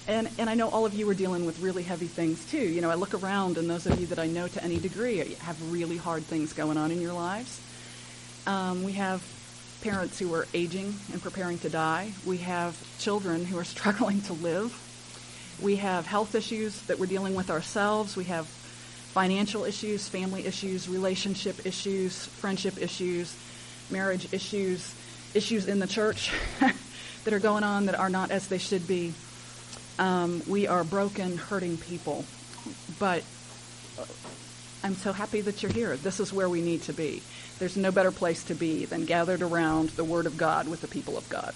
And I know all of you are dealing with really heavy things too. You know, I look around, and those of you that I know to any degree have really hard things going on in your lives. We have parents who are aging and preparing to die. We have children who are struggling to live. We have health issues that we're dealing with ourselves. We have financial issues, family issues, relationship issues, friendship issues, marriage issues, issues in the church that are going on that are not as they should be. We are broken, hurting people. But I'm so happy that you're here. This is where we need to be. There's no better place to be than gathered around the Word of God with the people of God.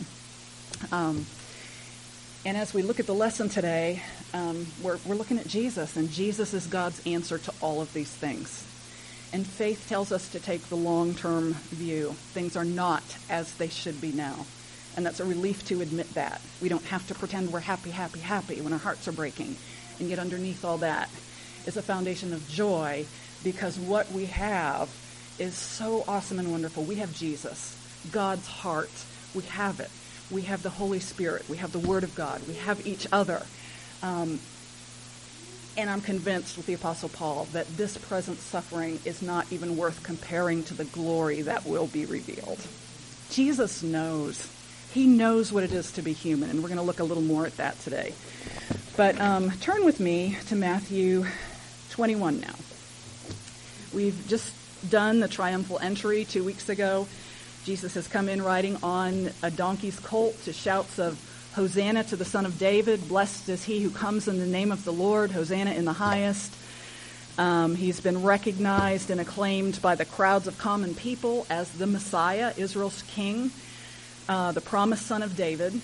And as we look at the lesson today, we're looking at Jesus, and Jesus is God's answer to all of these things. And faith tells us to take the long-term view. Things are not as they should be now. And that's a relief to admit that. We don't have to pretend we're happy when our hearts are breaking. And yet underneath all that is a foundation of joy, because what we have is so awesome and wonderful. We have Jesus, God's heart. We have it. We have the Holy Spirit. We have the Word of God. We have each other. And I'm convinced with the Apostle Paul that this present suffering is not even worth comparing to the glory that will be revealed. Jesus knows. He knows what it is to be human, and we're going to look a little more at that today. But turn with me to Matthew 21 now. We've just done the triumphal entry 2 weeks ago. Jesus has come in riding on a donkey's colt to shouts of Hosanna to the Son of David. Blessed is he who comes in the name of the Lord. Hosanna in the highest. He's been recognized and acclaimed by the crowds of common people as the Messiah, Israel's king, the promised Son of David.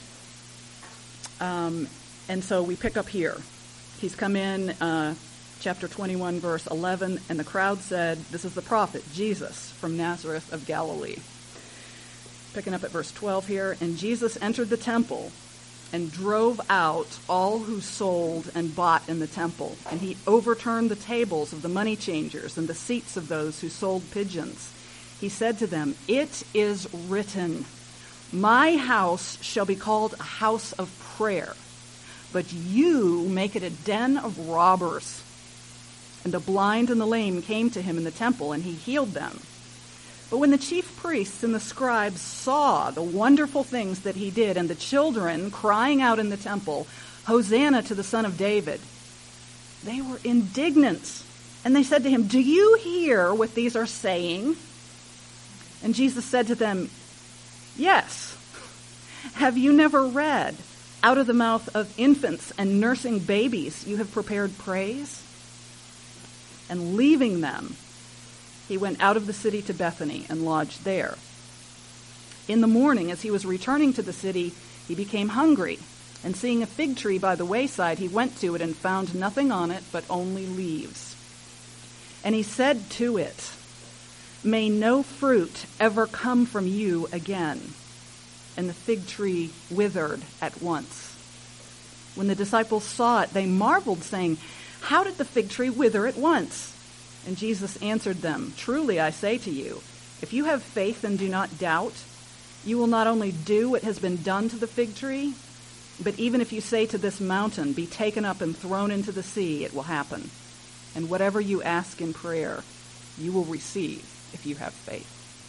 And so we pick up here. He's come in, chapter 21, verse 11, and the crowd said, this is the prophet, Jesus, from Nazareth of Galilee. Picking up at verse 12 here, and Jesus entered the temple and drove out all who sold and bought in the temple. And he overturned the tables of the money changers and the seats of those who sold pigeons. He said to them, it is written, my house shall be called a house of prayer, but you make it a den of robbers. And the blind and the lame came to him in the temple, and he healed them. But when the chief priests and the scribes saw the wonderful things that he did, and the children crying out in the temple, Hosanna to the Son of David, they were indignant. And they said to him, do you hear what these are saying? And Jesus said to them, yes. Have you never read, out of the mouth of infants and nursing babies you have prepared praise? And leaving them, he went out of the city to Bethany and lodged there. In the morning, as he was returning to the city, he became hungry. And seeing a fig tree by the wayside, he went to it and found nothing on it but only leaves. And he said to it, may no fruit ever come from you again. And the fig tree withered at once. When the disciples saw it, they marveled, saying, how did the fig tree wither at once? And Jesus answered them, truly I say to you, if you have faith and do not doubt, you will not only do what has been done to the fig tree, but even if you say to this mountain, be taken up and thrown into the sea, it will happen. And whatever you ask in prayer, you will receive if you have faith.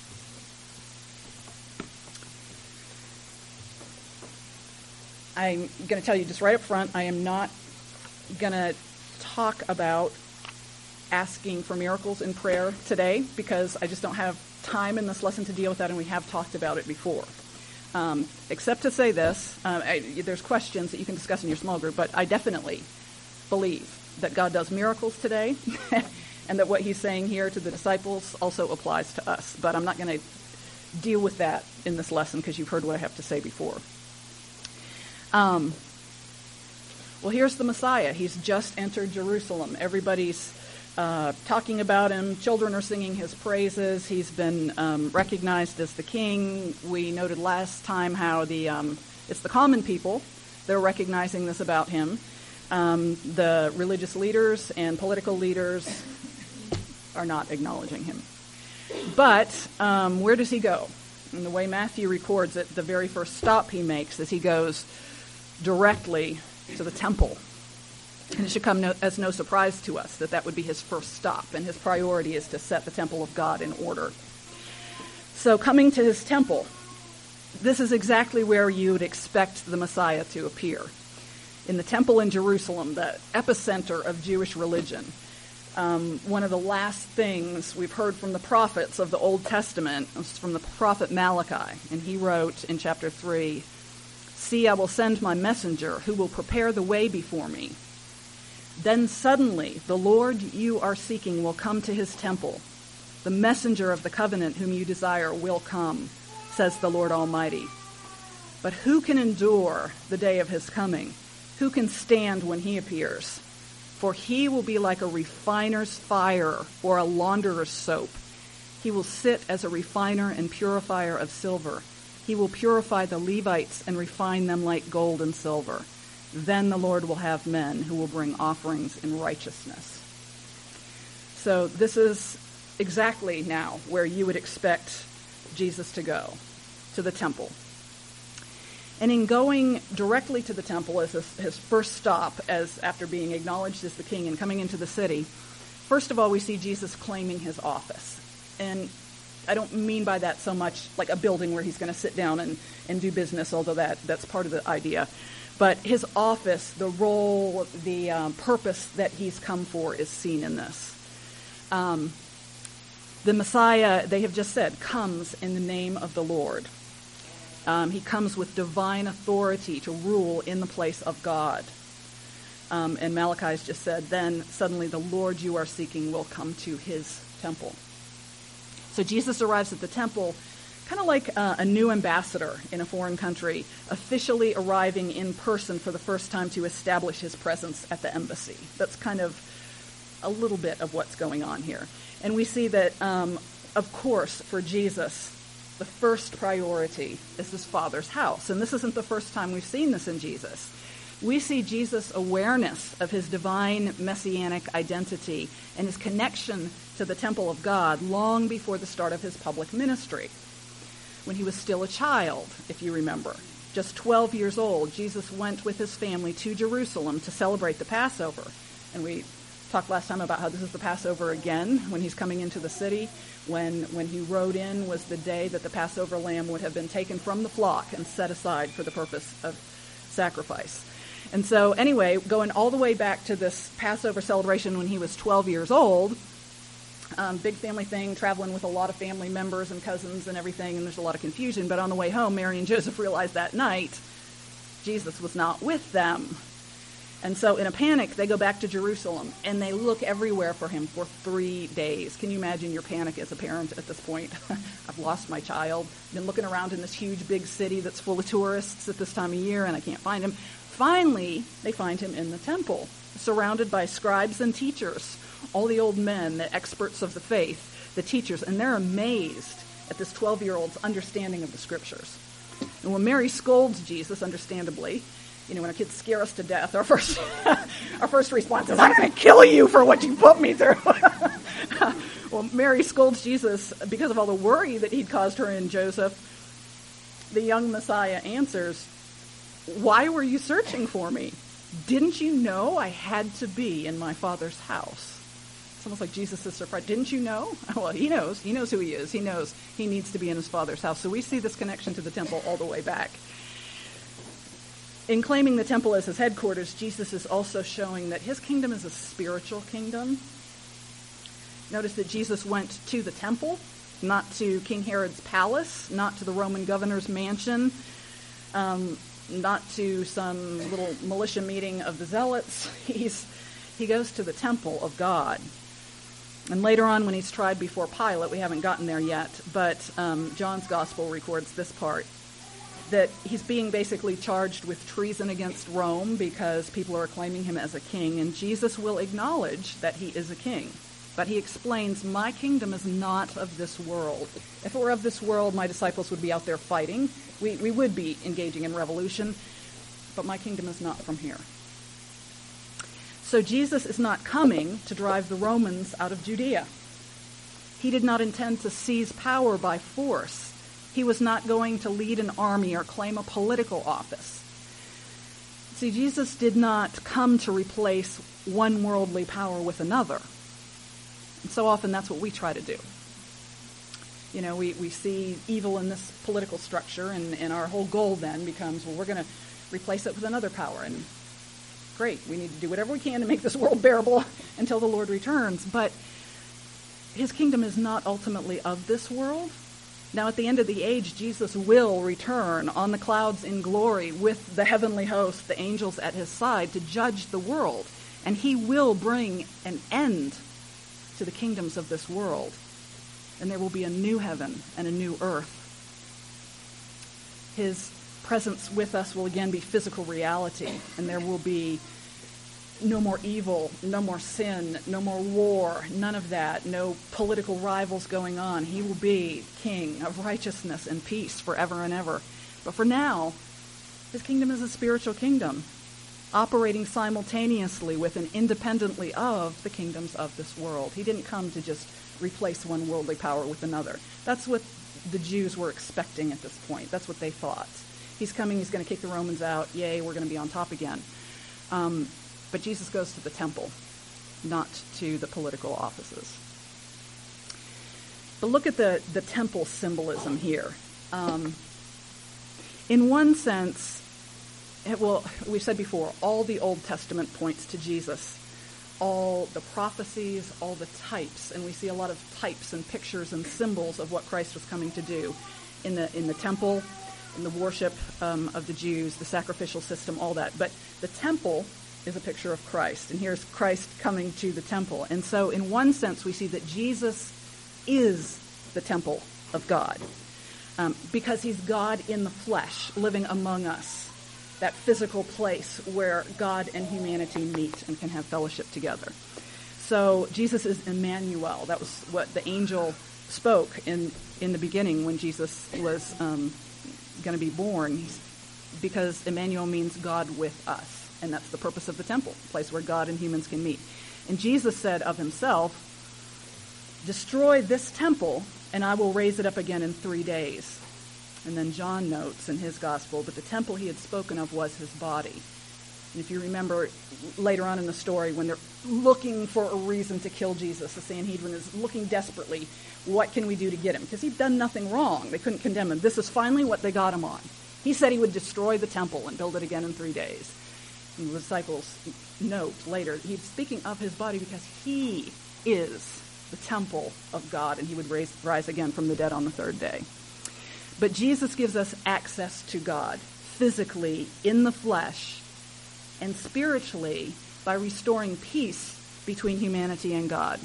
I'm going to tell you just right up front, I am not going to talk about asking for miracles in prayer today, because I just don't have time in this lesson to deal with that, and we have talked about it before. Except to say this, there's questions that you can discuss in your small group, but I definitely believe that God does miracles today, and that what he's saying here to the disciples also applies to us. But I'm not going to deal with that in this lesson, because you've heard what I have to say before. Well, here's the Messiah. He's just entered Jerusalem. Everybody's talking about him. Children are singing his praises. He's been recognized as the king. We noted last time how it's the common people that are recognizing this about him. The religious leaders and political leaders are not acknowledging him. But where does he go? And the way Matthew records it, the very first stop he makes is he goes directly to the temple. And it should come as no surprise to us that that would be his first stop, and his priority is to set the temple of God in order. So coming to his temple, this is exactly where you would expect the Messiah to appear. In the temple in Jerusalem, the epicenter of Jewish religion. One of the last things we've heard from the prophets of the Old Testament was from the prophet Malachi. And he wrote in chapter 3, "See, I will send my messenger who will prepare the way before me. Then suddenly the Lord you are seeking will come to his temple. The messenger of the covenant whom you desire will come, says the Lord Almighty. But who can endure the day of his coming? Who can stand when he appears? For he will be like a refiner's fire or a launderer's soap. He will sit as a refiner and purifier of silver. He will purify the Levites and refine them like gold and silver. Then the Lord will have men who will bring offerings in righteousness." So this is exactly now where you would expect Jesus to go, to the temple. And in going directly to the temple as his first stop, as after being acknowledged as the king and coming into the city, first of all, we see Jesus claiming his office. And I don't mean by that so much like a building where he's going to sit down and do business, although that's part of the idea. But his office, the role, the purpose that he's come for is seen in this. The Messiah, they have just said, comes in the name of the Lord. He comes with divine authority to rule in the place of God. And Malachi has just said, then suddenly the Lord you are seeking will come to his temple. So Jesus arrives at the temple kind of like a new ambassador in a foreign country, officially arriving in person for the first time to establish his presence at the embassy. That's kind of a little bit of what's going on here. And we see that, of course, for Jesus, the first priority is his Father's house. And this isn't the first time we've seen this in Jesus. We see Jesus' awareness of his divine messianic identity and his connection to the temple of God long before the start of his public ministry. When he was still a child, if you remember, just 12 years old, Jesus went with his family to Jerusalem to celebrate the Passover. And we talked last time about how this is the Passover again, when he's coming into the city. When he rode in was the day that the Passover lamb would have been taken from the flock and set aside for the purpose of sacrifice. And so anyway, going all the way back to this Passover celebration when he was 12 years old, big family thing, traveling with a lot of family members and cousins and everything, and there's a lot of confusion. But on the way home, Mary and Joseph realized that night Jesus was not with them. And so in a panic, they go back to Jerusalem, and they look everywhere for him for 3 days. Can you imagine your panic as a parent at this point? I've lost my child. Been looking around in this huge, big city that's full of tourists at this time of year, and I can't find him. Finally, they find him in the temple, surrounded by scribes and teachers, all the old men, the experts of the faith, the teachers, and they're amazed at this 12-year-old's understanding of the scriptures. And when Mary scolds Jesus, understandably, when our kids scare us to death, our first response is, "I'm going to kill you for what you put me through." Well, Mary scolds Jesus because of all the worry that he'd caused her and Joseph. The young Messiah answers, "Why were you searching for me? Didn't you know I had to be in my Father's house?" It's almost like Jesus is surprised. Didn't you know? Well, he knows. He knows who he is. He knows he needs to be in his Father's house. So we see this connection to the temple all the way back. In claiming the temple as his headquarters, Jesus is also showing that his kingdom is a spiritual kingdom. Notice that Jesus went to the temple, not to King Herod's palace, not to the Roman governor's mansion, not to some little militia meeting of the zealots. He goes to the temple of God. And later on, when he's tried before Pilate, we haven't gotten there yet, but John's gospel records this part, that he's being basically charged with treason against Rome because people are acclaiming him as a king, and Jesus will acknowledge that he is a king. But he explains, my kingdom is not of this world. If it were of this world, my disciples would be out there fighting. We would be engaging in revolution, but my kingdom is not from here. So Jesus is not coming to drive the Romans out of Judea. He did not intend to seize power by force. He was not going to lead an army or claim a political office. See, Jesus did not come to replace one worldly power with another. And so often that's what we try to do. You know, we see evil in this political structure, and our whole goal then becomes, well, we're going to replace it with another power. And great, we need to do whatever we can to make this world bearable until the Lord returns. But his kingdom is not ultimately of this world. Now, at the end of the age, Jesus will return on the clouds in glory with the heavenly host, the angels at his side, to judge the world. And he will bring an end to the kingdoms of this world. And there will be a new heaven and a new earth. His presence with us will again be physical reality, and there will be no more evil, no more sin, no more war, none of that, no political rivals going on. He will be king of righteousness and peace forever and ever. But for now, his kingdom is a spiritual kingdom, operating simultaneously with and independently of the kingdoms of this world. He didn't come to just replace one worldly power with another. That's what the Jews were expecting at this point. That's what they thought. He's coming, he's going to kick the Romans out, yay, we're going to be on top again. But Jesus goes to the temple, not to the political offices. But look at the temple symbolism here. In one sense, we've said before, all the Old Testament points to Jesus. All the prophecies, all the types, and we see a lot of types and pictures and symbols of what Christ was coming to do in the temple, in the worship of the Jews, the sacrificial system, all that. But the temple is a picture of Christ, and here's Christ coming to the temple. And so in one sense, we see that Jesus is the temple of God, because he's God in the flesh, living among us, that physical place where God and humanity meet and can have fellowship together. So Jesus is Emmanuel. That was what the angel spoke in the beginning when Jesus was going to be born, because Emmanuel means God with us. And that's the purpose of the temple, a place where God and humans can meet. And Jesus said of himself, "Destroy this temple, and I will raise it up again in 3 days." And then John notes in his gospel that the temple he had spoken of was his body. And if you remember later on in the story, when they're looking for a reason to kill Jesus, the Sanhedrin is looking desperately, what can we do to get him? Because he'd done nothing wrong. They couldn't condemn him. This is finally what they got him on. He said he would destroy the temple and build it again in 3 days. And the disciples note later, he's speaking of his body because he is the temple of God, and he would rise again from the dead on the third day. But Jesus gives us access to God physically in the flesh and spiritually by restoring peace between humanity and God.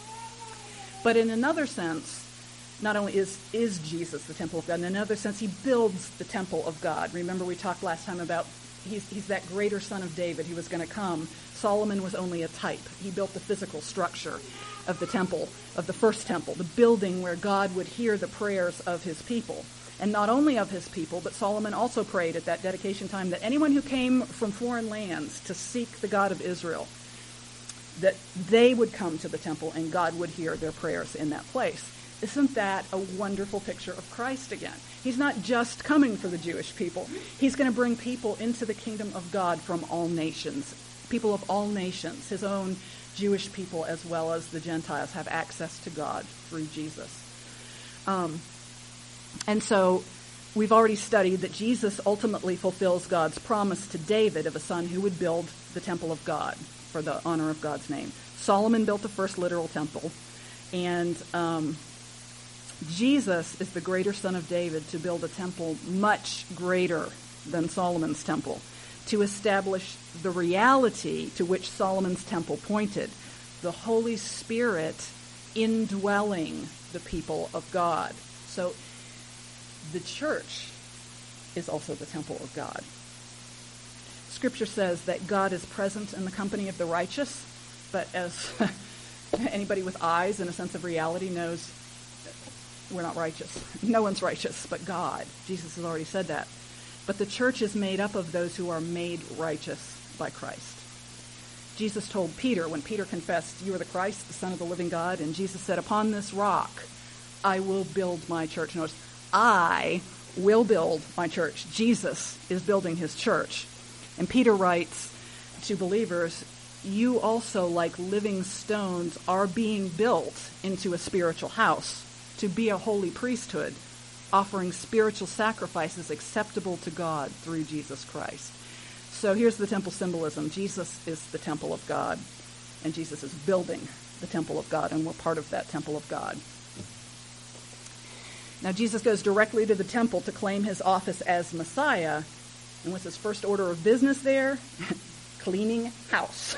But in another sense, not only is Jesus the temple of God, in another sense, he builds the temple of God. Remember we talked last time about he's that greater son of David. He was going to come. Solomon was only a type. He built the physical structure of the temple, of the first temple, the building where God would hear the prayers of his people. And not only of his people, but Solomon also prayed at that dedication time that anyone who came from foreign lands to seek the God of Israel, that they would come to the temple and God would hear their prayers in that place. Isn't that a wonderful picture of Christ again? He's not just coming for the Jewish people. He's going to bring people into the kingdom of God from all nations, people of all nations. His own Jewish people as well as the Gentiles have access to God through Jesus. And so we've already studied that Jesus ultimately fulfills God's promise to David of a son who would build the temple of God for the honor of God's name. Solomon built the first literal temple, and Jesus is the greater son of David to build a temple much greater than Solomon's temple, to establish the reality to which Solomon's temple pointed, the Holy Spirit indwelling the people of God. So the church is also the temple of God. Scripture says that God is present in the company of the righteous, but as anybody with eyes and a sense of reality knows, we're not righteous. No one's righteous but God. Jesus has already said that. But the church is made up of those who are made righteous by Christ. Jesus told Peter, when Peter confessed, "You are the Christ, the Son of the living God," and Jesus said, "Upon this rock I will build my church." Notice, I will build my church. Jesus is building his church. And Peter writes to believers, you also, like living stones, are being built into a spiritual house to be a holy priesthood, offering spiritual sacrifices acceptable to God through Jesus Christ. So here's the temple symbolism. Jesus is the temple of God, and Jesus is building the temple of God, and we're part of that temple of God. Now Jesus goes directly to the temple to claim his office as Messiah, and what's his first order of business there? Cleaning house.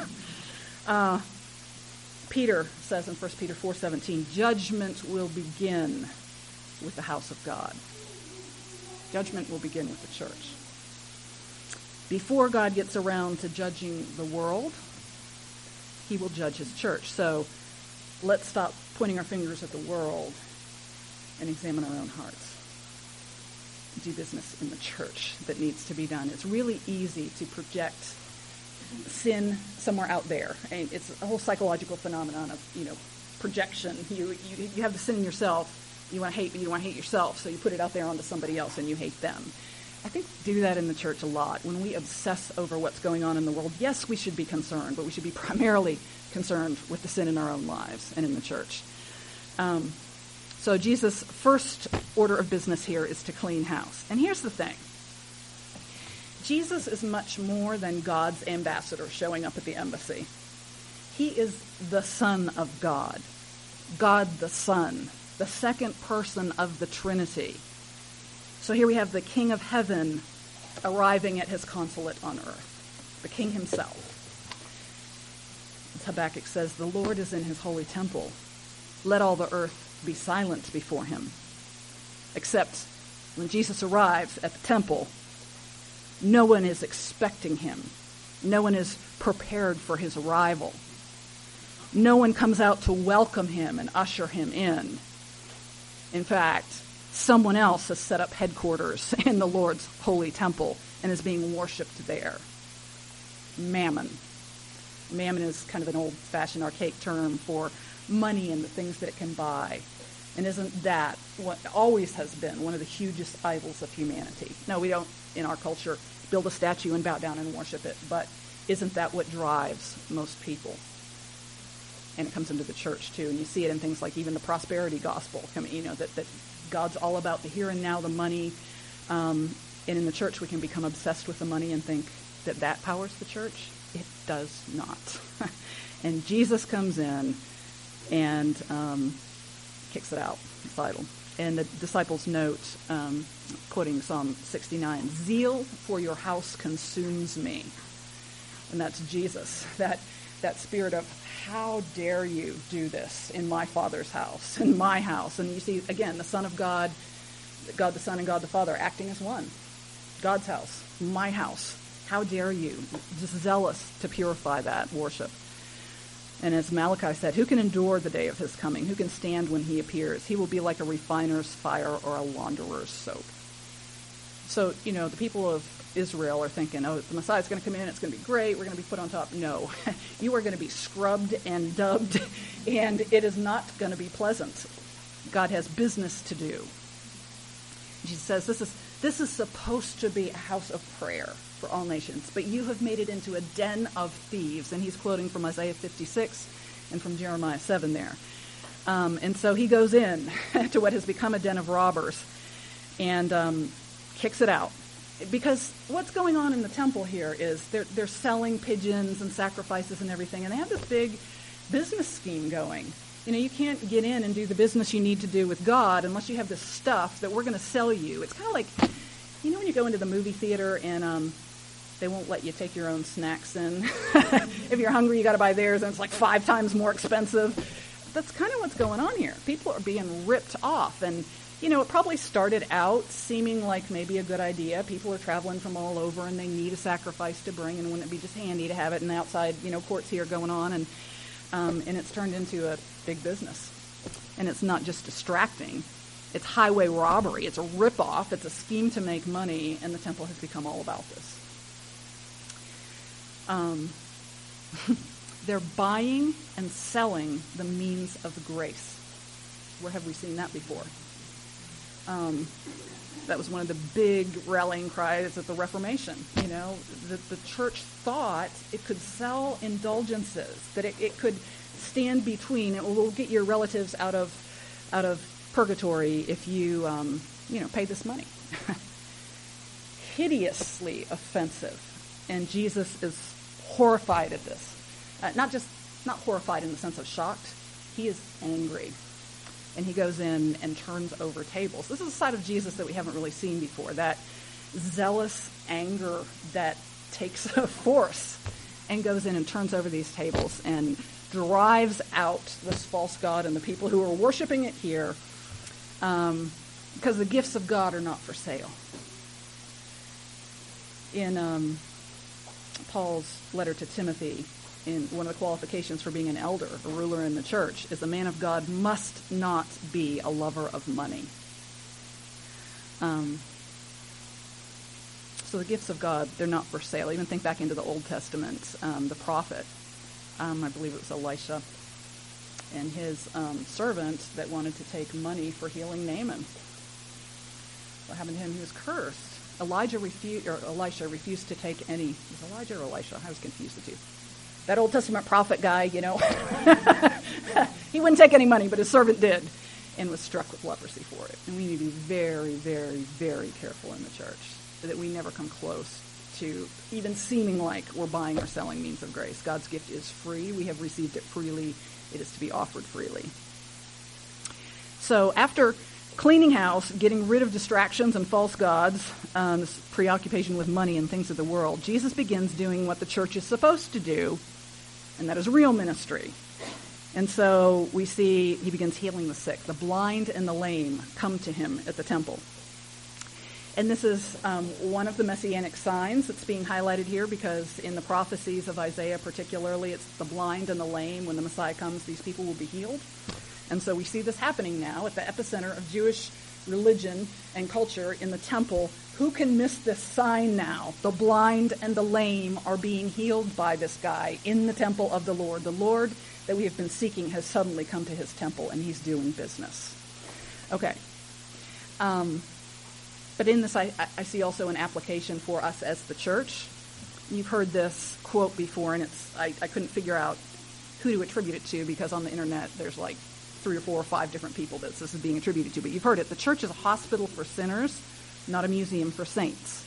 Peter says in 1 Peter 4:17, judgment will begin with the house of God. Judgment will begin with the church. Before God gets around to judging the world, he will judge his church. So let's stop pointing our fingers at the world and examine our own hearts. Do business in the church that needs to be done. It's really easy to project sin somewhere out there. And it's a whole psychological phenomenon of, projection. You have the sin in yourself. You want to hate, but you don't want to hate yourself, so you put it out there onto somebody else and you hate them. I think we do that in the church a lot. When we obsess over what's going on in the world, yes, we should be concerned, but we should be primarily concerned with the sin in our own lives and in the church. So Jesus' first order of business here is to clean house. And here's the thing. Jesus is much more than God's ambassador showing up at the embassy. He is the Son of God, God the Son, the second person of the Trinity. So here we have the King of Heaven arriving at his consulate on earth, the King himself. As Habakkuk says, the Lord is in his holy temple. Let all the earth be silent before him. Except when Jesus arrives at the temple, no one is expecting him. No one is prepared for his arrival. No one comes out to welcome him and usher him in. In fact, someone else has set up headquarters in the Lord's holy temple and is being worshipped there. Mammon. Mammon is kind of an old-fashioned, archaic term for money and the things that it can buy. And isn't that what always has been one of the hugest idols of humanity? No, we don't, in our culture, build a statue and bow down and worship it, but isn't that what drives most people? And it comes into the church, too. And you see it in things like even the prosperity gospel, that God's all about the here and now, the money. And in the church, we can become obsessed with the money and think that powers the church. It does not. And Jesus comes in and kicks it out. It's idle. And the disciples note, quoting Psalm 69, zeal for your house consumes me. And that's Jesus. That spirit of, how dare you do this in my Father's house, in my house? And you see, again, the Son of God, God the Son and God the Father acting as one. God's house, my house. How dare you? Just zealous to purify that worship. And as Malachi said, who can endure the day of his coming? Who can stand when he appears? He will be like a refiner's fire or a launderer's soap. So, the people of Israel are thinking, oh, the Messiah's going to come in, it's going to be great, we're going to be put on top. No, you are going to be scrubbed and dubbed, and it is not going to be pleasant. God has business to do. Jesus says this is supposed to be a house of prayer for all nations, but you have made it into a den of thieves. And he's quoting from Isaiah 56 and from Jeremiah 7 there. And so he goes in to what has become a den of robbers and kicks it out. Because what's going on in the temple here is they're selling pigeons and sacrifices and everything, and they have this big business scheme going. You can't get in and do the business you need to do with God unless you have this stuff that we're going to sell you. It's kind of like, when you go into the movie theater and they won't let you take your own snacks in. If you're hungry, you got to buy theirs, and it's like 5 times more expensive. That's kind of what's going on here. People are being ripped off, and it probably started out seeming like maybe a good idea. People are traveling from all over, and they need a sacrifice to bring, and wouldn't it be just handy to have it in the outside, courts here going on, and it's turned into a big business. And it's not just distracting. It's highway robbery. It's a ripoff. It's a scheme to make money, and the temple has become all about this. They're buying and selling the means of grace. Where have we seen that before? That was one of the big rallying cries at the Reformation. The church thought it could sell indulgences, that it could stand between. It will get your relatives out of purgatory if you pay this money. Hideously offensive, and Jesus is horrified at this. Not horrified in the sense of shocked. He is angry. And he goes in and turns over tables. This is a side of Jesus that we haven't really seen before, that zealous anger that takes a force and goes in and turns over these tables and drives out this false god and the people who are worshiping it here, because the gifts of God are not for sale. In Paul's letter to Timothy, in one of the qualifications for being an elder, a ruler in the church, is a man of God must not be a lover of money. So the gifts of God, they're not for sale. Even think back into the Old Testament, the prophet, I believe it was Elisha, and his servant that wanted to take money for healing Naaman. What happened to him? He was cursed. Elisha refused to take any. Was Elijah or Elisha? I was confused the two. That Old Testament prophet guy, he wouldn't take any money, but his servant did, and was struck with leprosy for it. And we need to be very, very, very careful in the church that we never come close to even seeming like we're buying or selling means of grace. God's gift is free. We have received it freely. It is to be offered freely. So after cleaning house, getting rid of distractions and false gods, this preoccupation with money and things of the world, Jesus begins doing what the church is supposed to do, and that is real ministry. And so we see he begins healing the sick. The blind and the lame come to him at the temple. And this is one of the messianic signs that's being highlighted here, because in the prophecies of Isaiah particularly, it's the blind and the lame. When the Messiah comes, these people will be healed. And so we see this happening now at the epicenter of Jewish religion and culture in the temple. Who can miss this sign now? The blind and the lame are being healed by this guy in the temple of the Lord. The Lord that we have been seeking has suddenly come to his temple, and he's doing business. Okay. But in this, I see also an application for us as the church. You've heard this quote before, and I couldn't figure out who to attribute it to, because on the internet there's like 3 or 4 or 5 different people that this is being attributed to. But you've heard it. The church is a hospital for sinners, not a museum for saints.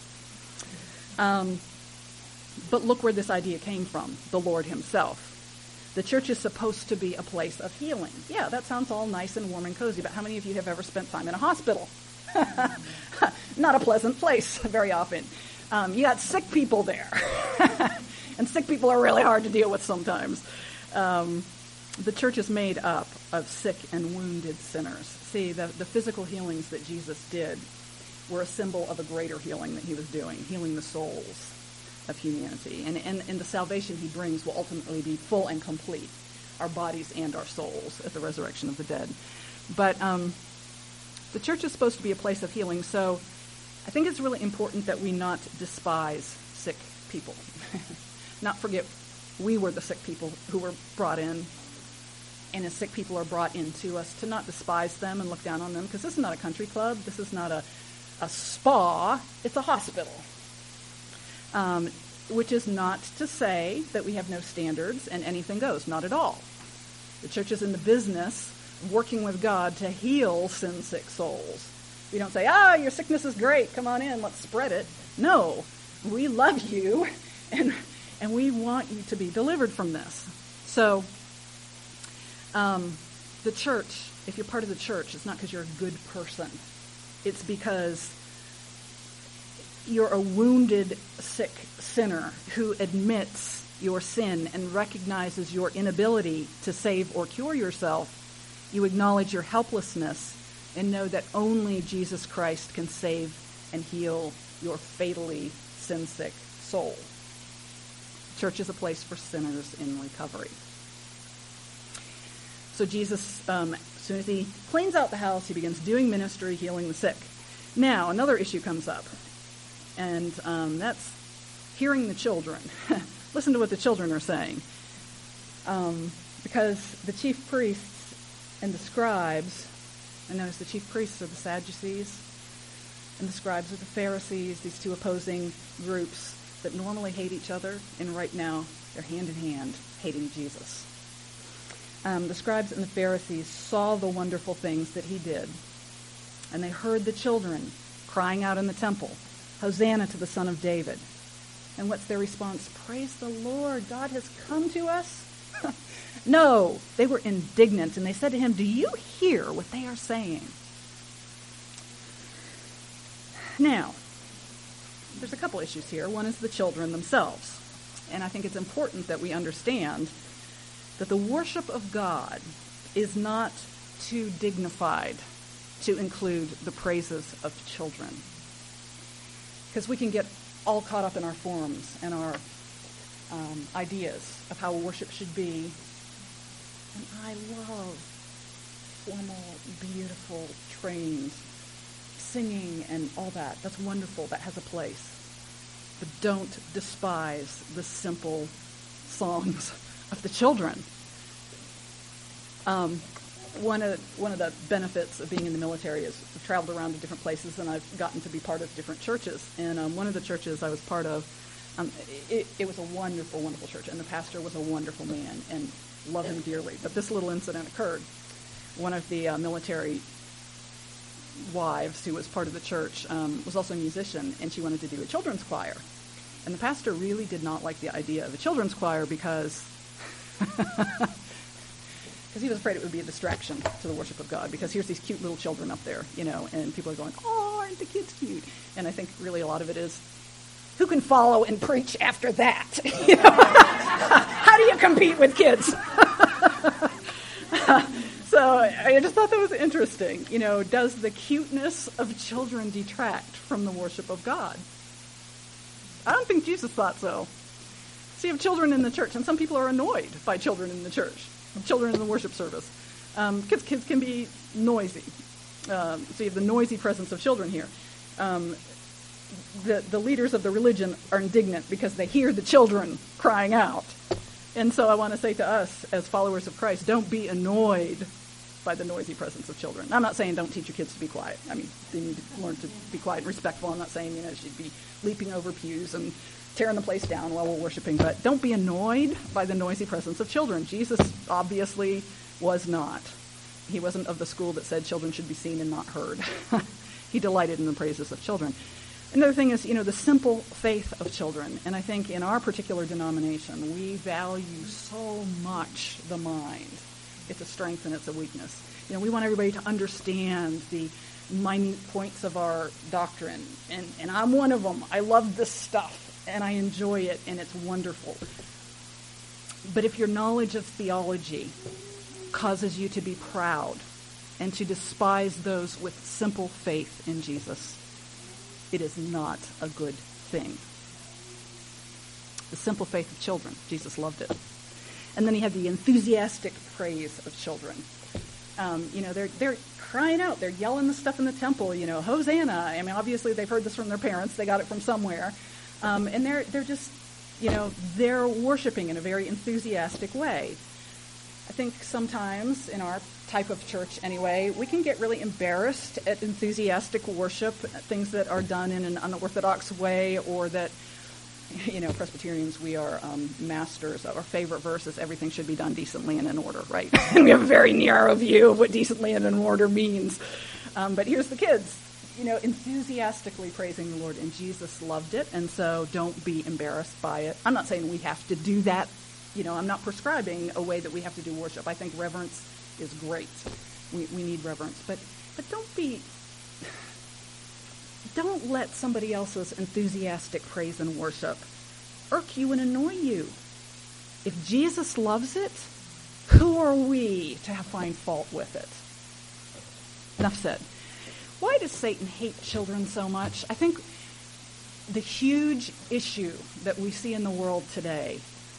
But look where this idea came from, the Lord himself. The church is supposed to be a place of healing. Yeah, that sounds all nice and warm and cozy, but how many of you have ever spent time in a hospital? Not a pleasant place very often. You got sick people there. And sick people are really hard to deal with sometimes. The church is made up of sick and wounded sinners. See, the physical healings that Jesus did were a symbol of a greater healing that he was doing, healing the souls of humanity. And the salvation he brings will ultimately be full and complete, our bodies and our souls, at the resurrection of the dead. But the church is supposed to be a place of healing, so I think it's really important that we not despise sick people. Not forget we were the sick people who were brought in, and as sick people are brought into us, to not despise them and look down on them, because this is not a country club, this is not a spa, it's a hospital. Which is not to say that we have no standards and anything goes, not at all. The church is in the business of working with God to heal sin-sick souls. We don't say, your sickness is great, come on in, let's spread it. No, we love you, and we want you to be delivered from this. So, the church, if you're part of the church, it's not because you're a good person. It's because you're a wounded, sick sinner who admits your sin and recognizes your inability to save or cure yourself. You acknowledge your helplessness and know that only Jesus Christ can save and heal your fatally sin-sick soul. Church is a place for sinners in recovery. So Jesus, as soon as he cleans out the house, he begins doing ministry, healing the sick. Now, another issue comes up, and that's hearing the children. Listen to what the children are saying. Because the chief priests and the scribes And notice the chief priests are the Sadducees, and the scribes are the Pharisees, these two opposing groups that normally hate each other, and right now they're hand in hand hating Jesus. The scribes and the Pharisees saw the wonderful things that he did, and they heard the children crying out in the temple, "Hosanna to the Son of David." And what's their response? "Praise the Lord, God has come to us." No, they were indignant, and they said to him, "Do you hear what they are saying?" Now, there's a couple issues here. One is the children themselves. And I think it's important that we understand that the worship of God is not too dignified to include the praises of children. Because we can get all caught up in our forms and our ideas of how worship should be. And I love formal, beautiful, trained singing and all that. That's wonderful. That has a place. But don't despise the simple songs of the children. One of the benefits of being in the military is I've traveled around to different places, and I've gotten to be part of different churches. And one of the churches I was part of, it was a wonderful, wonderful church, and the pastor was a wonderful man, and love him dearly. But this little incident occurred. One of the military wives, who was part of the church, was also a musician, and she wanted to do a children's choir. And the pastor really did not like the idea of a children's choir because he was afraid it would be a distraction to the worship of God, because here's these cute little children up there, and people are going, "Oh, aren't the kids cute?" And I think really a lot of it is, who can follow and preach after that? How do you compete with kids? So I just thought that was interesting. Does the cuteness of children detract from the worship of God? I don't think Jesus thought so. So you have children in the church, and some people are annoyed by children in the church, children in the worship service. Kids can be noisy. So you have the noisy presence of children here. The leaders of the religion are indignant because they hear the children crying out. And so I want to say to us as followers of Christ, don't be annoyed by the noisy presence of children. I'm not saying don't teach your kids to be quiet. I mean, they need to learn to be quiet and respectful. I'm not saying, you should be leaping over pews and tearing the place down while we're worshiping. But don't be annoyed by the noisy presence of children. Jesus obviously was not. He wasn't of the school that said children should be seen and not heard. He delighted in the praises of children. Another thing is, the simple faith of children. And I think in our particular denomination, we value so much the mind. It's a strength and it's a weakness. We want everybody to understand the minute points of our doctrine. And I'm one of them. I love this stuff, and I enjoy it, and it's wonderful. But if your knowledge of theology causes you to be proud and to despise those with simple faith in Jesus, it is not a good thing. The simple faith of children, Jesus loved it. And then he had the enthusiastic praise of children. They're crying out. They're yelling the stuff in the temple, Hosanna. I mean, obviously they've heard this from their parents. They got it from somewhere. And they're just, they're worshiping in a very enthusiastic way. I think sometimes in our type of church anyway, we can get really embarrassed at enthusiastic worship, things that are done in an unorthodox way, or that, Presbyterians, we are masters of our favorite verse is everything should be done decently and in order, right? And we have a very narrow view of what decently and in order means. But here's the kids, enthusiastically praising the Lord, and Jesus loved it, and so don't be embarrassed by it. I'm not saying we have to do that. I'm not prescribing a way that we have to do worship. I think reverence is great. We need reverence. But don't let somebody else's enthusiastic praise and worship irk you and annoy you. If Jesus loves it, who are we to find fault with it? Enough said. Why does Satan hate children so much? I think the huge issue that we see in the world today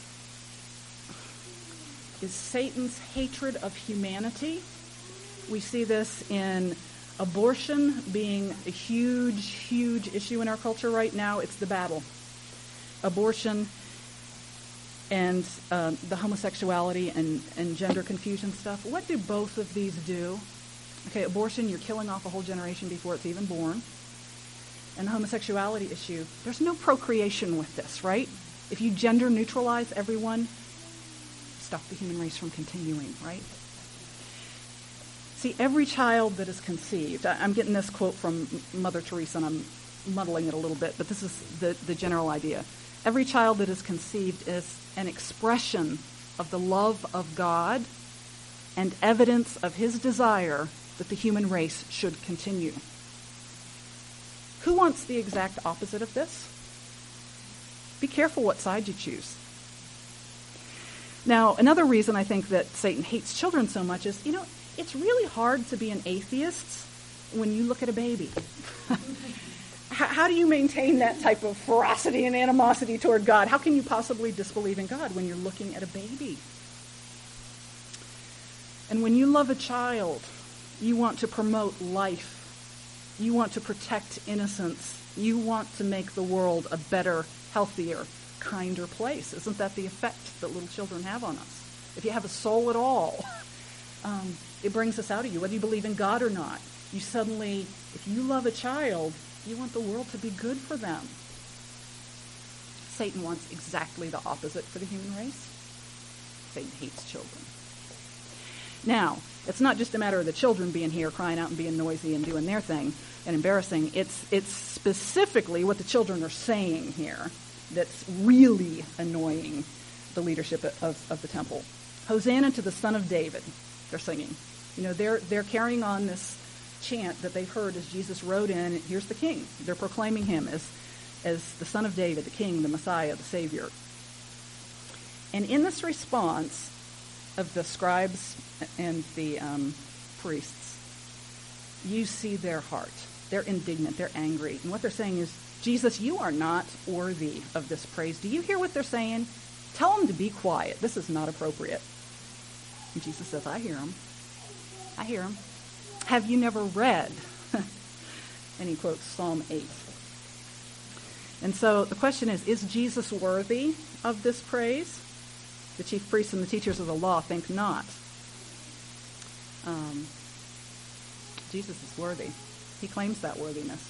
is Satan's hatred of humanity. We see this in abortion being a huge, huge issue in our culture right now. It's the battle. Abortion and the homosexuality and gender confusion stuff. What do both of these do? Okay, abortion, you're killing off a whole generation before it's even born. And the homosexuality issue, there's no procreation with this, right? If you gender neutralize everyone, stop the human race from continuing, right? See, every child that is conceived, I'm getting this quote from Mother Teresa, and I'm muddling it a little bit, but this is the general idea. Every child that is conceived is an expression of the love of God and evidence of his desire that the human race should continue. Who wants the exact opposite of this? Be careful what side you choose. Now, another reason I think that Satan hates children so much is, it's really hard to be an atheist when you look at a baby. How do you maintain that type of ferocity and animosity toward God? How can you possibly disbelieve in God when you're looking at a baby? And when you love a child, you want to promote life. You want to protect innocence. You want to make the world a better, healthier, kinder place. Isn't that the effect that little children have on us? If you have a soul at all, it brings us out of you, whether you believe in God or not. You suddenly, if you love a child, you want the world to be good for them. Satan wants exactly the opposite for the human race. Satan hates children. Now, it's not just a matter of the children being here, crying out and being noisy and doing their thing and embarrassing. It's specifically what the children are saying here that's really annoying the leadership of the temple. Hosanna to the Son of David, they're singing. They're carrying on this chant that they've heard as Jesus rode in. Here's the King. They're proclaiming him as the Son of David, the King, the Messiah, the Savior. And in this response of the scribes and the priests, you see their heart. They're indignant. They're angry. And what they're saying is, Jesus, you are not worthy of this praise. Do you hear what they're saying? Tell them to be quiet. This is not appropriate. And Jesus says, I hear them. I hear them. Have you never read? And he quotes Psalm 8. And so the question is Jesus worthy of this praise? The chief priests and the teachers of the law think not. Jesus is worthy. He claims that worthiness.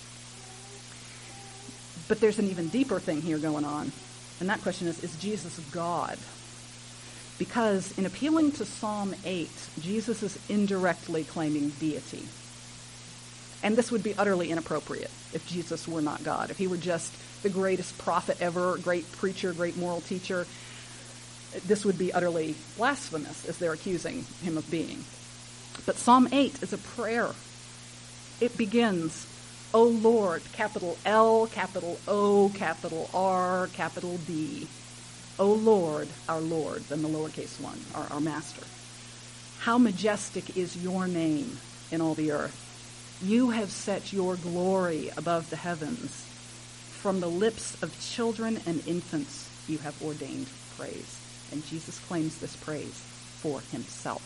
But there's an even deeper thing here going on. And that question is Jesus God? Because in appealing to Psalm 8, Jesus is indirectly claiming deity. And this would be utterly inappropriate if Jesus were not God. If he were just the greatest prophet ever, great preacher, great moral teacher, this would be utterly blasphemous, as they're accusing him of being. But Psalm 8 is a prayer. It begins, O Lord, capital L, capital O, capital R, capital D. O Lord, our Lord, then the lowercase one, our master. How majestic is your name in all the earth. You have set your glory above the heavens. From the lips of children and infants you have ordained praise. And Jesus claims this praise for himself.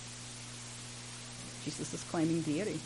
Jesus is claiming deity.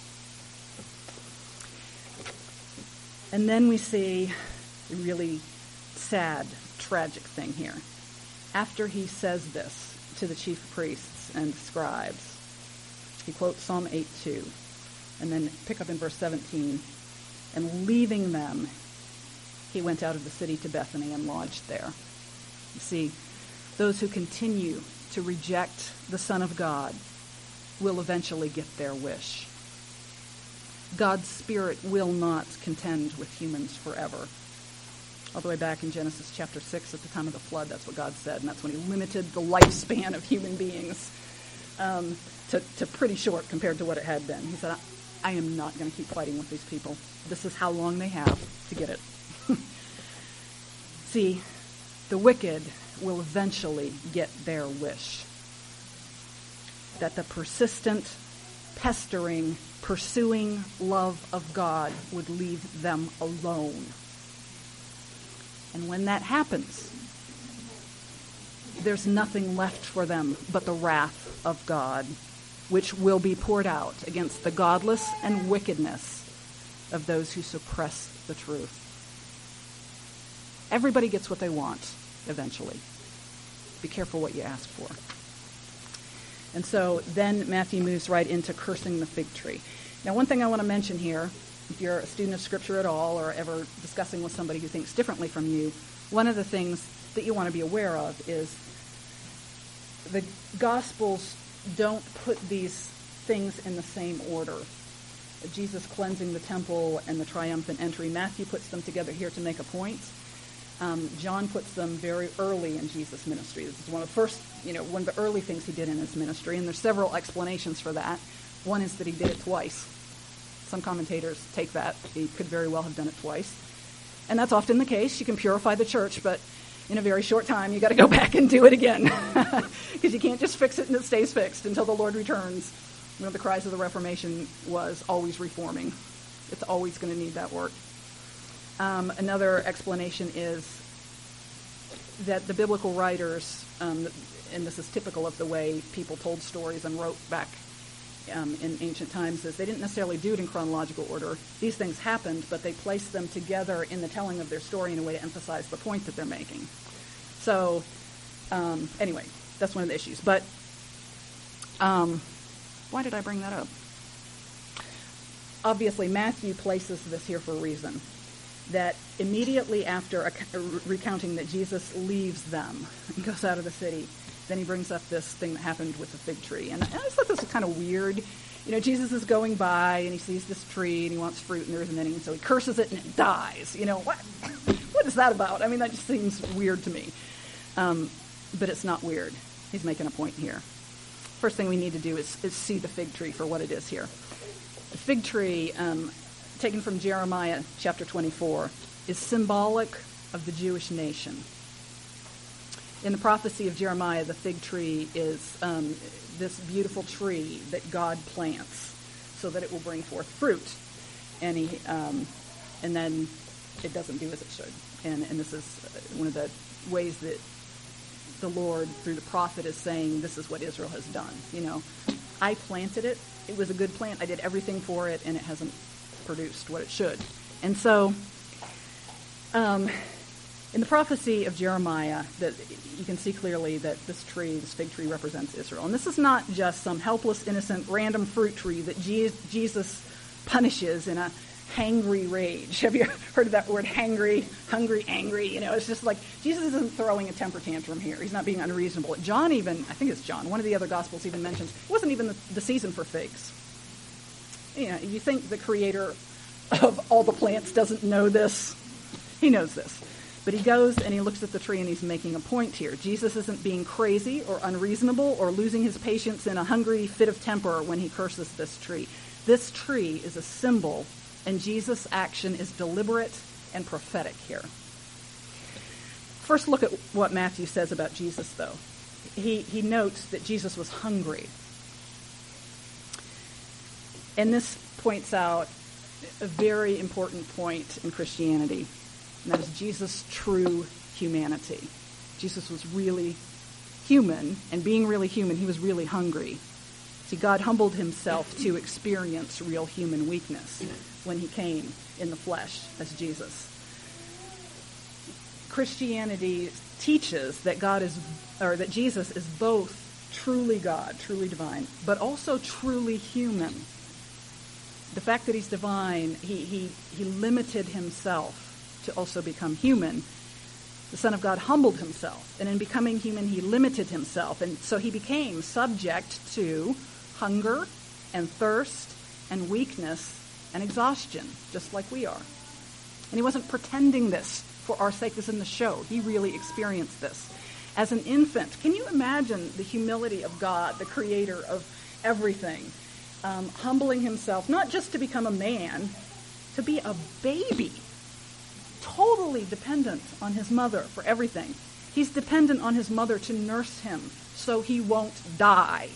And then we see a really sad, tragic thing here. After he says this to the chief priests and scribes, he quotes Psalm 8:2, and then pick up in verse 17, and leaving them, he went out of the city to Bethany and lodged there. You see, those who continue to reject the Son of God will eventually get their wish. God's Spirit will not contend with humans forever. All the way back in Genesis chapter 6, at the time of the flood, that's what God said, and that's when he limited the lifespan of human beings to pretty short compared to what it had been. He said, I am not going to keep fighting with these people. This is how long they have to get it. See, the wicked will eventually get their wish. That the persistent, pestering, pursuing love of God would leave them alone. And when that happens, there's nothing left for them but the wrath of God, which will be poured out against the godless and wickedness of those who suppress the truth. Everybody gets what they want, eventually. Be careful what you ask for. And so then Matthew moves right into cursing the fig tree. Now, one thing I want to mention here, if you're a student of Scripture at all or ever discussing with somebody who thinks differently from you, one of the things that you want to be aware of is the Gospels don't put these things in the same order. Jesus cleansing the temple and the triumphant entry, Matthew puts them together here to make a point. John puts them very early in Jesus' ministry. This is one of the early things he did in his ministry, and there's several explanations for that. One is that he did it twice. Some commentators take that. He could very well have done it twice. And that's often the case. You can purify the church, but in a very short time, you got to go back and do it again. Because you can't just fix it and it stays fixed until the Lord returns. One of the cries of the Reformation was always reforming. It's always going to need that work. Another explanation is that the biblical writers, and this is typical of the way people told stories and wrote back in ancient times, is they didn't necessarily do it in chronological order. These things happened, but they placed them together in the telling of their story in a way to emphasize the point that they're making. So, anyway, that's one of the issues. But why did I bring that up? Obviously, Matthew places this here for a reason. That immediately after recounting that Jesus leaves them and goes out of the city, then he brings up this thing that happened with the fig tree. And I just thought this was kind of weird. Jesus is going by and he sees this tree and he wants fruit and there isn't any, so he curses it and it dies. What is that about? I mean, that just seems weird to me. But it's not weird. He's making a point here. First thing we need to do is see the fig tree for what it is here. The fig tree, taken from Jeremiah chapter 24, is symbolic of the Jewish nation. In the prophecy of Jeremiah, the fig tree is this beautiful tree that God plants so that it will bring forth fruit. And then it doesn't do as it should. And this is one of the ways that the Lord, through the prophet, is saying, this is what Israel has done. I planted it. It was a good plant. I did everything for it, and it hasn't produced what it should. And so, in the prophecy of Jeremiah, that you can see clearly that this fig tree represents Israel. And this is not just some helpless, innocent, random fruit tree that Jesus punishes in a hangry rage. Have you heard of that word, hangry, hungry, angry? It's just like Jesus isn't throwing a temper tantrum here. He's not being unreasonable. John even, I think it's John, one of the other Gospels even mentions, it wasn't even the season for figs. You think the creator of all the plants doesn't know this? He knows this. But he goes and he looks at the tree and he's making a point here. Jesus isn't being crazy or unreasonable or losing his patience in a hungry fit of temper when he curses this tree. This tree is a symbol, and Jesus' action is deliberate and prophetic here. First, look at what Matthew says about Jesus, though. He notes that Jesus was hungry. And this points out a very important point in Christianity, and that is Jesus' true humanity. Jesus was really human, and being really human, he was really hungry. See, God humbled himself to experience real human weakness when he came in the flesh as Jesus. Christianity teaches that that Jesus is both truly God, truly divine, but also truly human. The fact that he's divine, he limited himself to also become human. The Son of God humbled himself, and in becoming human, he limited himself, and so he became subject to hunger and thirst and weakness and exhaustion, just like we are. And he wasn't pretending this for our sake. This is in the show. He really experienced this. As an infant, can you imagine the humility of God, the creator of everything, humbling himself, not just to become a man, to be a baby, totally dependent on his mother for everything. He's dependent on his mother to nurse him so he won't die.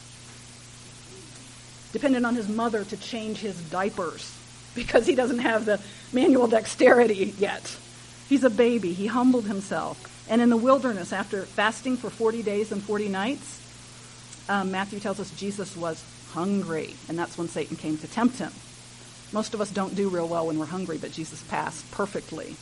Dependent on his mother to change his diapers because he doesn't have the manual dexterity yet. He's a baby. He humbled himself. And in the wilderness, after fasting for 40 days and 40 nights, Matthew tells us Jesus was hungry, and that's when Satan came to tempt him. Most of us don't do real well when we're hungry, but Jesus passed perfectly.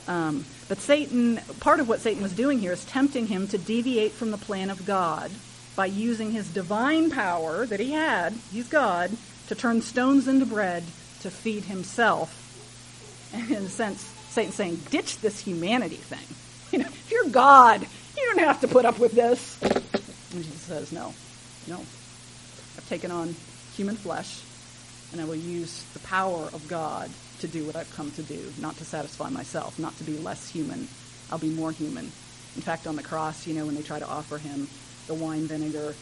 But Satan, part of what Satan was doing here is tempting him to deviate from the plan of God by using his divine power that he had, he's God, to turn stones into bread to feed himself. And in a sense, Satan's saying, ditch this humanity thing. If you're God, you don't have to put up with this. And Jesus says, no. I've taken on human flesh, and I will use the power of God to do what I've come to do, not to satisfy myself, not to be less human. I'll be more human. In fact, on the cross, when they try to offer him the wine vinegar,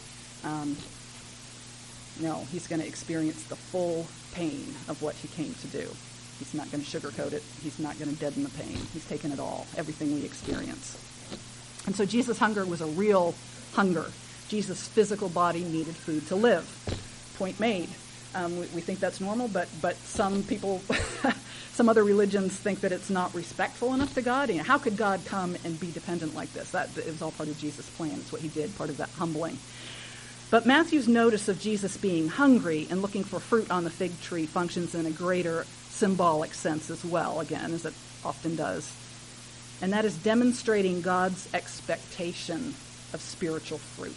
no, he's going to experience the full pain of what he came to do. He's not going to sugarcoat it. He's not going to deaden the pain. He's taken it all, everything we experience. And so Jesus' hunger was a real hunger. Jesus' physical body needed food to live. Point made. We think that's normal, but some people, some other religions think that it's not respectful enough to God. How could God come and be dependent like this? It was all part of Jesus' plan. It's what he did, part of that humbling. But Matthew's notice of Jesus being hungry and looking for fruit on the fig tree functions in a greater symbolic sense as well, again, as it often does. And that is demonstrating God's expectation of spiritual fruit.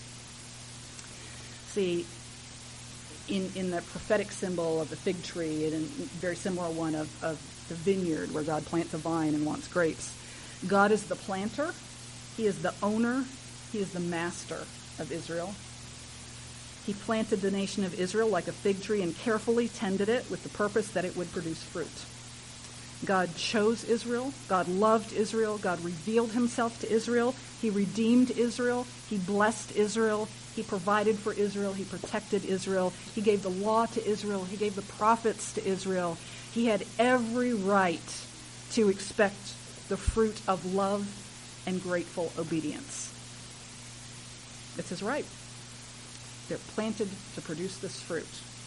See, in the prophetic symbol of the fig tree, and a very similar one of the vineyard where God plants a vine and wants grapes, God is the planter, he is the owner, he is the master of Israel. He planted the nation of Israel like a fig tree and carefully tended it with the purpose that it would produce fruit. God chose Israel. God loved Israel. God revealed himself to Israel. He redeemed Israel. He blessed Israel. He provided for Israel. He protected Israel. He gave the law to Israel. He gave the prophets to Israel. He had every right to expect the fruit of love and grateful obedience. It's his right. They're planted to produce this fruit.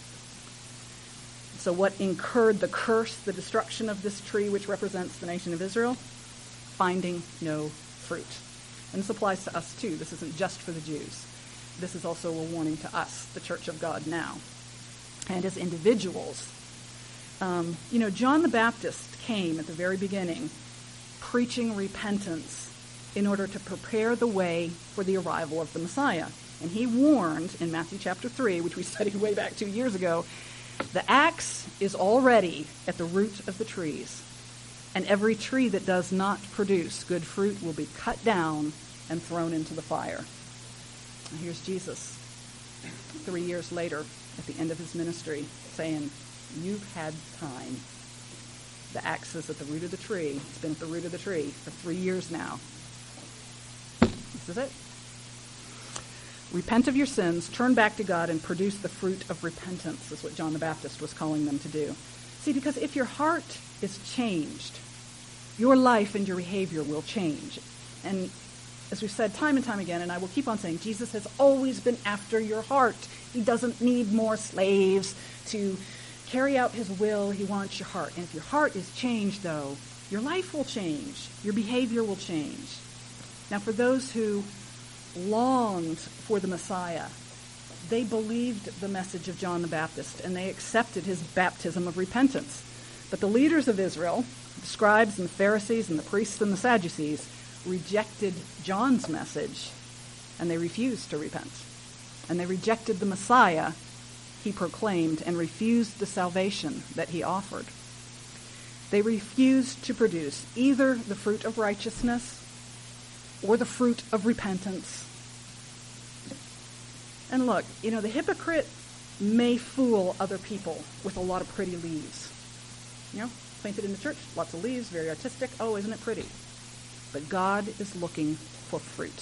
So what incurred the curse, the destruction of this tree, which represents the nation of Israel? Finding no fruit. And this applies to us too. This isn't just for the Jews. This is also a warning to us, the Church of God now. And as individuals, John the Baptist came at the very beginning preaching repentance in order to prepare the way for the arrival of the Messiah. And he warned in Matthew chapter 3, which we studied way back 2 years ago, the axe is already at the root of the trees, and every tree that does not produce good fruit will be cut down and thrown into the fire. And here's Jesus, 3 years later, at the end of his ministry, saying, you've had time. The axe is at the root of the tree. It's been at the root of the tree for 3 years now. This is it. Repent of your sins, turn back to God, and produce the fruit of repentance, is what John the Baptist was calling them to do. See, because if your heart is changed, your life and your behavior will change. And as we've said time and time again, and I will keep on saying, Jesus has always been after your heart. He doesn't need more slaves to carry out his will. He wants your heart. And if your heart is changed, though, your life will change. Your behavior will change. Now, for those who longed for the Messiah, they believed the message of John the Baptist, and they accepted his baptism of repentance. But the leaders of Israel, the scribes and the Pharisees and the priests and the Sadducees, rejected John's message, and they refused to repent. And they rejected the Messiah he proclaimed and refused the salvation that he offered. They refused to produce either the fruit of righteousness or the fruit of repentance. And look, the hypocrite may fool other people with a lot of pretty leaves. Planted in the church, lots of leaves, very artistic. Oh, isn't it pretty? But God is looking for fruit.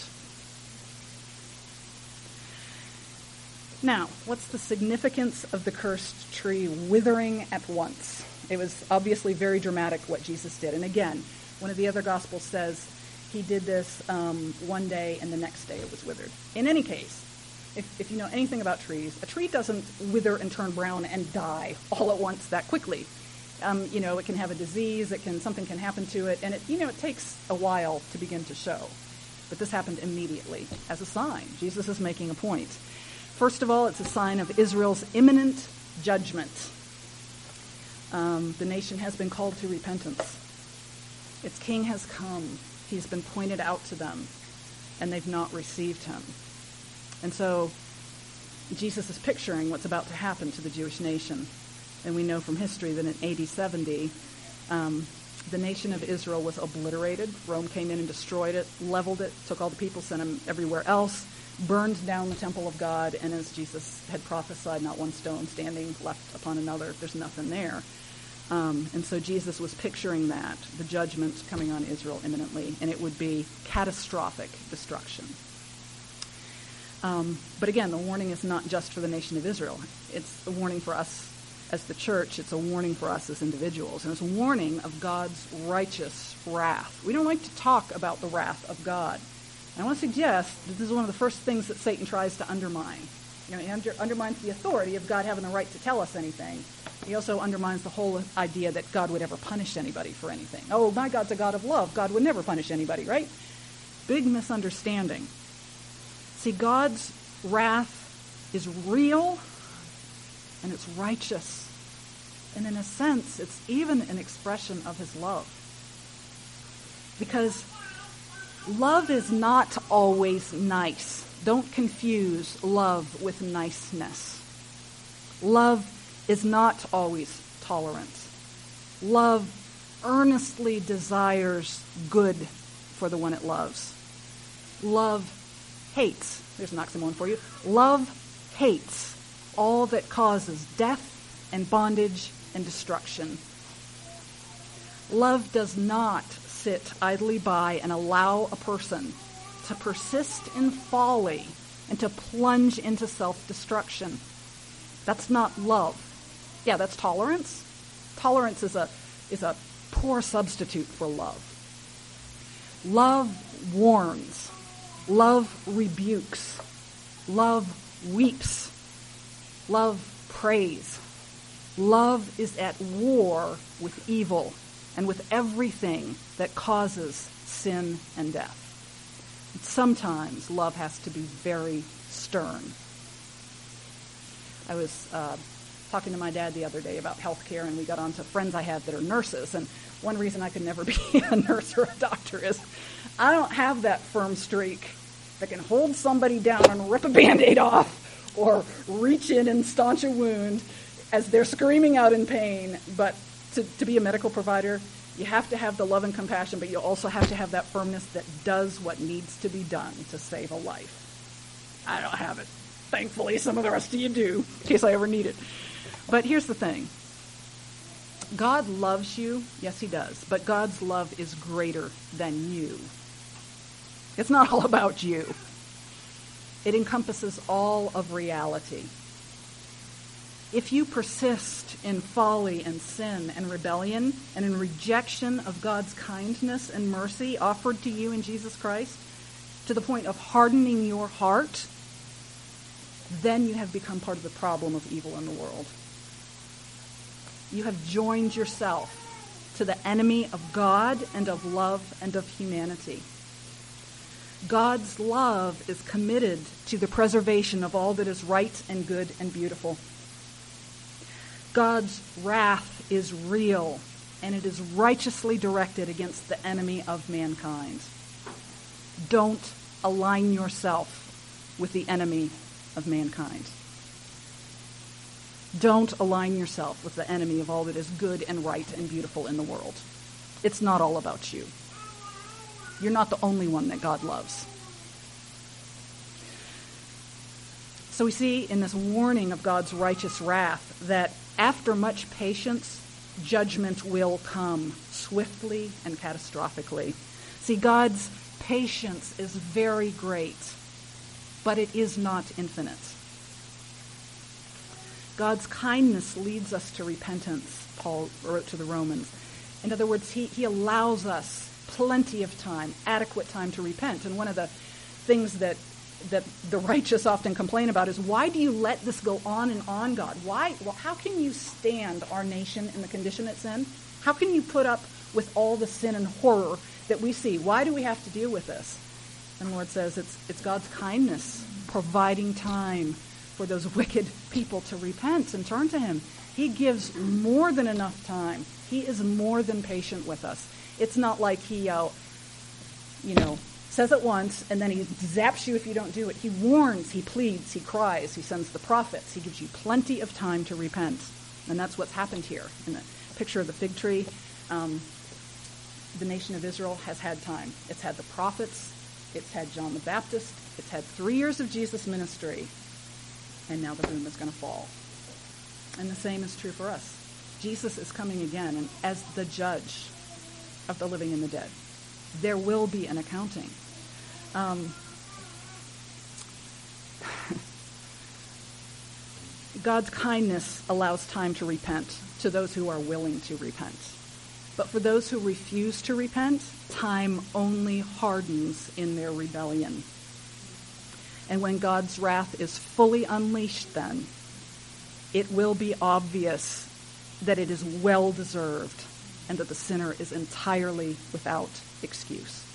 Now, what's the significance of the cursed tree withering at once? It was obviously very dramatic what Jesus did. And again, one of the other Gospels says he did this one day and the next day it was withered. In any case, if you know anything about trees, a tree doesn't wither and turn brown and die all at once that quickly. It can have a disease, something can happen to it, and it takes a while to begin to show. But this happened immediately as a sign. Jesus is making a point. First of all, it's a sign of Israel's imminent judgment. The nation has been called to repentance. Its king has come. He's been pointed out to them, and they've not received him. And so Jesus is picturing what's about to happen to the Jewish nation. And we know from history that in AD 70, the nation of Israel was obliterated. Rome came in and destroyed it, leveled it, took all the people, sent them everywhere else, burned down the temple of God, and as Jesus had prophesied, not one stone standing left upon another. There's nothing there. And so Jesus was picturing that, the judgment coming on Israel imminently, and it would be catastrophic destruction. But again, the warning is not just for the nation of Israel. It's a warning for us as the church. It's a warning for us as individuals. And it's a warning of God's righteous wrath. We don't like to talk about the wrath of God. And I want to suggest that this is one of the first things that Satan tries to undermine. You know, he undermines the authority of God having the right to tell us anything. He also undermines the whole idea that God would ever punish anybody for anything. Oh, my God's a God of love. God would never punish anybody, right? Big misunderstanding. See, God's wrath is real and it's righteous. And in a sense, it's even an expression of his love. Because love is not always nice. Don't confuse love with niceness. Love is not always tolerant. Love earnestly desires good for the one it loves. Love hates. There's an oxymoron for you. Love hates all that causes death and bondage and destruction. Love does not sit idly by and allow a person to persist in folly and to plunge into self-destruction. That's not love. Yeah, that's tolerance. Tolerance is a poor substitute for love. Love warns. Love rebukes. Love weeps. Love prays. Love is at war with evil and with everything that causes sin and death. And sometimes love has to be very stern. I was talking to my dad the other day about healthcare, and we got on to friends I have that are nurses. And one reason I could never be a nurse or a doctor is I don't have that firm streak that can hold somebody down and rip a Band-Aid off or reach in and staunch a wound as they're screaming out in pain. But to be a medical provider, you have to have the love and compassion, but you also have to have that firmness that does what needs to be done to save a life. I don't have it. Thankfully, some of the rest of you do, in case I ever need it. But here's the thing. God loves you. Yes, he does. But God's love is greater than you. It's not all about you. It encompasses all of reality. If you persist in folly and sin and rebellion and in rejection of God's kindness and mercy offered to you in Jesus Christ, to the point of hardening your heart, then you have become part of the problem of evil in the world. You have joined yourself to the enemy of God and of love and of humanity. God's love is committed to the preservation of all that is right and good and beautiful. God's wrath is real, and it is righteously directed against the enemy of mankind. Don't align yourself with the enemy of mankind. Don't align yourself with the enemy of all that is good and right and beautiful in the world. It's not all about you. You're not the only one that God loves. So we see in this warning of God's righteous wrath that after much patience, judgment will come swiftly and catastrophically. See, God's patience is very great, but it is not infinite. God's kindness leads us to repentance, Paul wrote to the Romans. In other words, he allows us plenty of time, adequate time to repent. And one of the things that the righteous often complain about is, why do you let this go on and on, God? Why? Well, how can you stand our nation in the condition it's in? How can you put up with all the sin and horror that we see? Why do we have to deal with this? And the Lord says it's God's kindness providing time for those wicked people to repent and turn to him. He gives more than enough time. He is more than patient with us. It's not like he, says it once, and then he zaps you if you don't do it. He warns, he pleads, he cries, he sends the prophets. He gives you plenty of time to repent. And that's what's happened here. In the picture of the fig tree, the nation of Israel has had time. It's had the prophets. It's had John the Baptist. It's had 3 years of Jesus' ministry. And now the boom is going to fall. And the same is true for us. Jesus is coming again, and as the judge of the living and the dead. There will be an accounting. God's kindness allows time to repent to those who are willing to repent. But for those who refuse to repent, time only hardens in their rebellion. And when God's wrath is fully unleashed then, it will be obvious that it is well-deserved and that the sinner is entirely without excuse.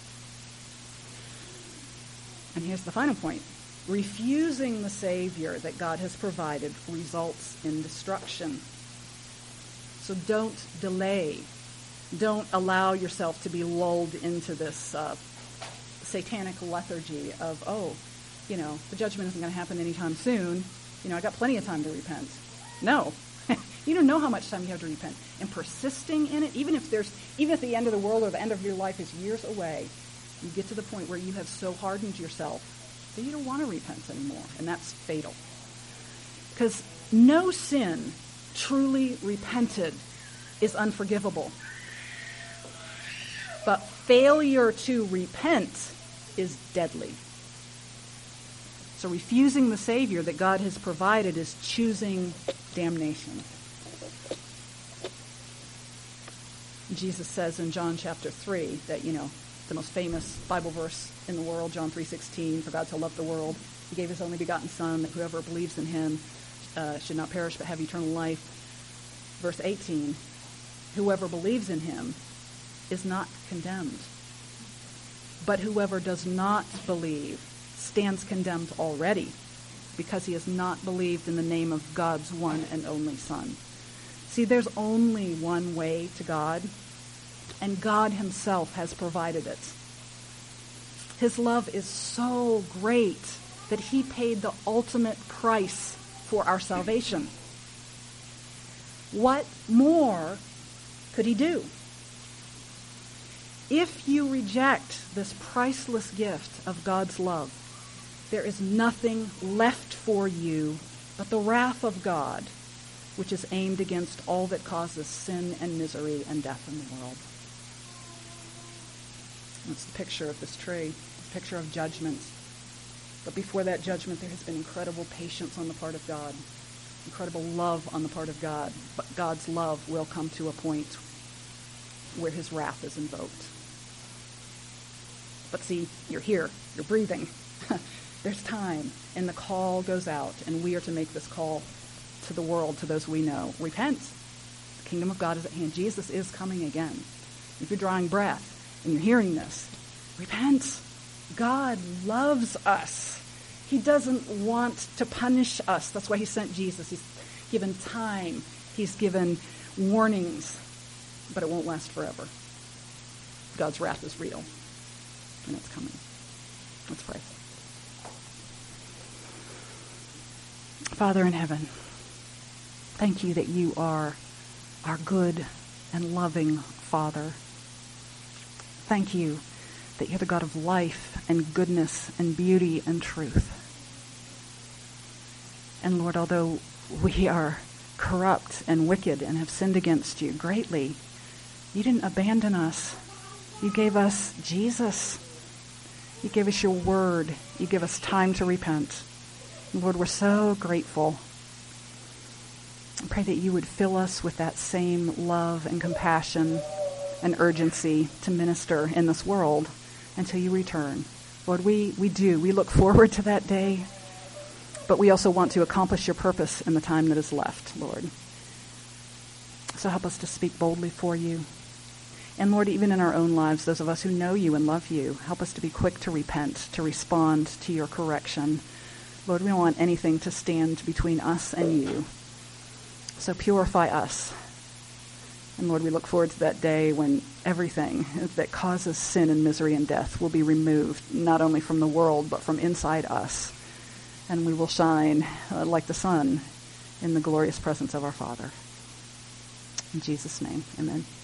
And here's the final point. Refusing the Savior that God has provided results in destruction. So don't delay. Don't allow yourself to be lulled into this satanic lethargy of, the judgment isn't going to happen anytime soon. I got plenty of time to repent. No. You don't know how much time you have to repent. And persisting in it, even if the end of the world or the end of your life is years away, you get to the point where you have so hardened yourself that you don't want to repent anymore. And that's fatal. Because no sin truly repented is unforgivable. But failure to repent is deadly. So refusing the Savior that God has provided is choosing damnation. Jesus says in John chapter 3 that, the most famous Bible verse in the world, John 3:16, for God so loved the world, he gave his only begotten Son, that whoever believes in him should not perish but have eternal life. Verse 18, whoever believes in him is not condemned. But whoever does not believe stands condemned already, because he has not believed in the name of God's one and only Son. See, there's only one way to God, and God himself has provided it. His love is so great that he paid the ultimate price for our salvation. What more could he do? If you reject this priceless gift of God's love, there is nothing left for you but the wrath of God, which is aimed against all that causes sin and misery and death in the world. That's the picture of this tree, a picture of judgment. But before that judgment, there has been incredible patience on the part of God, incredible love on the part of God. But God's love will come to a point where his wrath is invoked. But see, you're here, you're breathing. There's time, and the call goes out, and we are to make this call to the world, to those we know. Repent. The kingdom of God is at hand. Jesus is coming again. If you're drawing breath and you're hearing this, repent. God loves us. He doesn't want to punish us. That's why he sent Jesus. He's given time. He's given warnings, but it won't last forever. God's wrath is real, and it's coming. Let's pray. Father in heaven, thank you that you are our good and loving Father. Thank you that you're the God of life and goodness and beauty and truth. And Lord, although we are corrupt and wicked and have sinned against you greatly, you didn't abandon us. You gave us Jesus. You gave us your word. You give us time to repent. Lord, we're so grateful. I pray that you would fill us with that same love and compassion and urgency to minister in this world until you return. Lord, we look forward to that day, but we also want to accomplish your purpose in the time that is left, Lord. So help us to speak boldly for you. And Lord, even in our own lives, those of us who know you and love you, help us to be quick to repent, to respond to your correction. Lord, we don't want anything to stand between us and you. So purify us. And Lord, we look forward to that day when everything that causes sin and misery and death will be removed, not only from the world, but from inside us. And we will shine like the sun in the glorious presence of our Father. In Jesus' name, amen.